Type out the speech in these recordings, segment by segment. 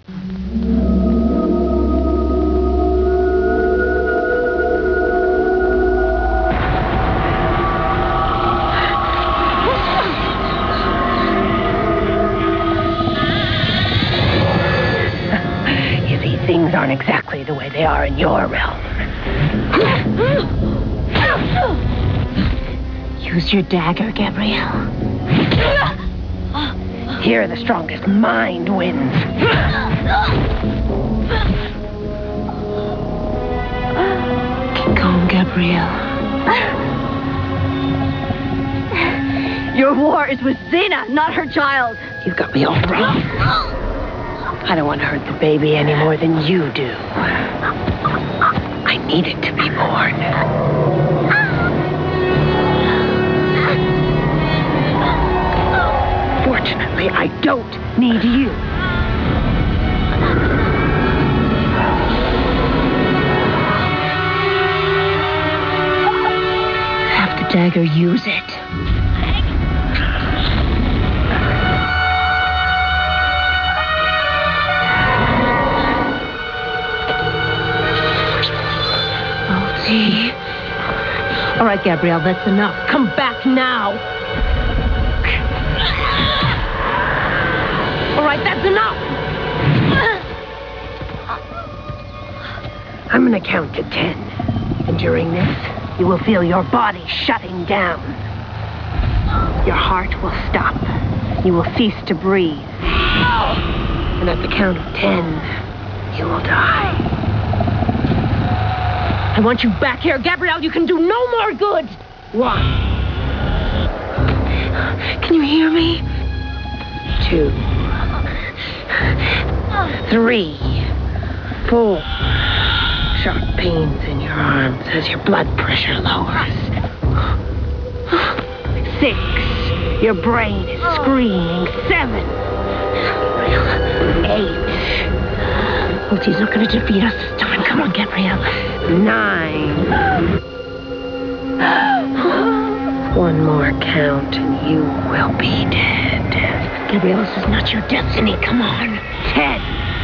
You see, things aren't exactly the way they are in your realm. Use your dagger, Gabrielle. Here, the strongest mind wins. Keep calm, Gabrielle. Your war is with Xena, not her child. You've got me all wrong. I don't want to hurt the baby any more than you do. I need it to be born. Fortunately, I don't need you. Have the dagger, use it. All right, Gabrielle, that's enough. Come back now. All right, that's enough. I'm gonna count to 10. And during this, you will feel your body shutting down. Your heart will stop. You will cease to breathe. And at the count of 10, you will die. I want you back here, Gabrielle. You can do no more good. 1. Can you hear me? 2. 3. 4. Sharp pains in your arms as your blood pressure lowers. 6. Your brain is screaming. 7. 8. Ulti's not going to defeat us this time. Come on, Gabrielle. 9. 1 more count and you will be dead. Gabrielle, this is not your destiny. Come on. 10.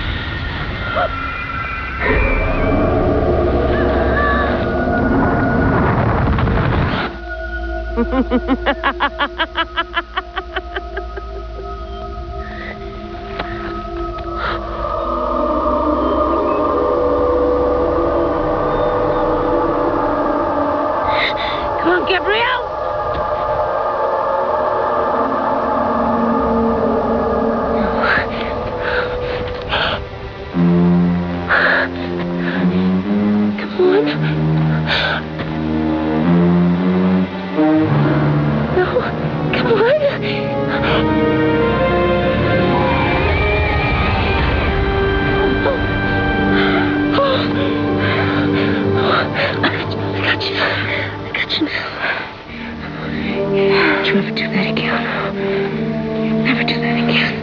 Come on, Gabrielle! Come on. No, come on. Never do that again. Never do that again.